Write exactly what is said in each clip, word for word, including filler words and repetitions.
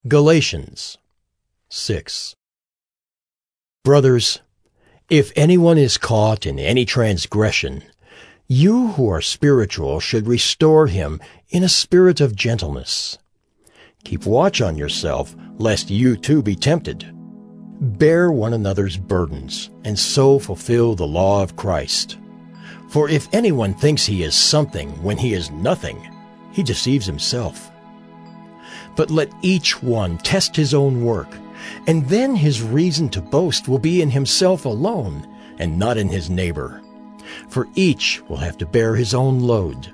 Galatians six. Brothers, if anyone is caught in any transgression, you who are spiritual should restore him in a spirit of gentleness. Keep watch on yourself, lest you too be tempted. Bear one another's burdens, and so fulfill the law of Christ. For if anyone thinks he is something when he is nothing, he deceives himself. But let each one test his own work, and then his reason to boast will be in himself alone, and not in his neighbor. For each will have to bear his own load.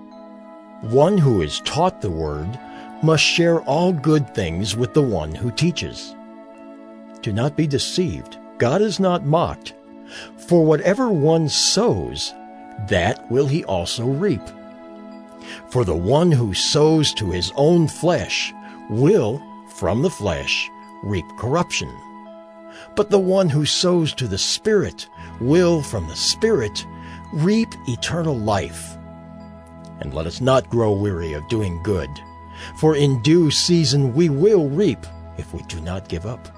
One who is taught the word must share all good things with the one who teaches. Do not be deceived. God is not mocked. For whatever one sows, that will he also reap. For the one who sows to his own flesh will, from the flesh, reap corruption. But the one who sows to the Spirit will, from the Spirit, reap eternal life. And let us not grow weary of doing good, for in due season we will reap if we do not give up.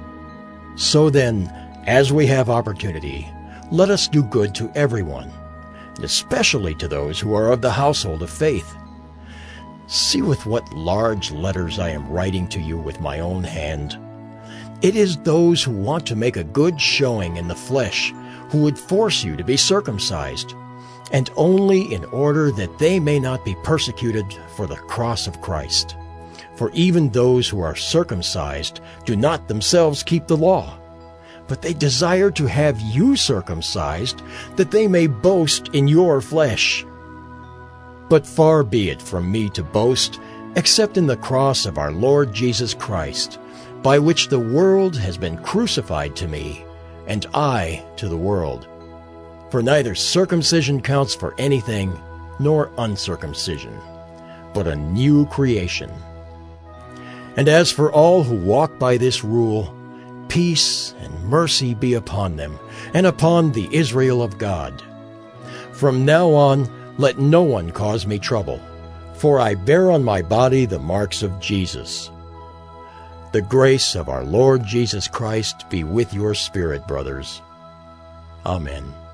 So then, as we have opportunity, let us do good to everyone, and especially to those who are of the household of faith. See with what large letters I am writing to you with my own hand. It is those who want to make a good showing in the flesh who would force you to be circumcised, and only in order that they may not be persecuted for the cross of Christ. For even those who are circumcised do not themselves keep the law, but they desire to have you circumcised, that they may boast in your flesh. But far be it from me to boast, except in the cross of our Lord Jesus Christ, by which the world has been crucified to me, and I to the world. For neither circumcision counts for anything, nor uncircumcision, but a new creation. And as for all who walk by this rule, peace and mercy be upon them, and upon the Israel of God. From now on, let no one cause me trouble, for I bear on my body the marks of Jesus. The grace of our Lord Jesus Christ be with your spirit, brothers. Amen.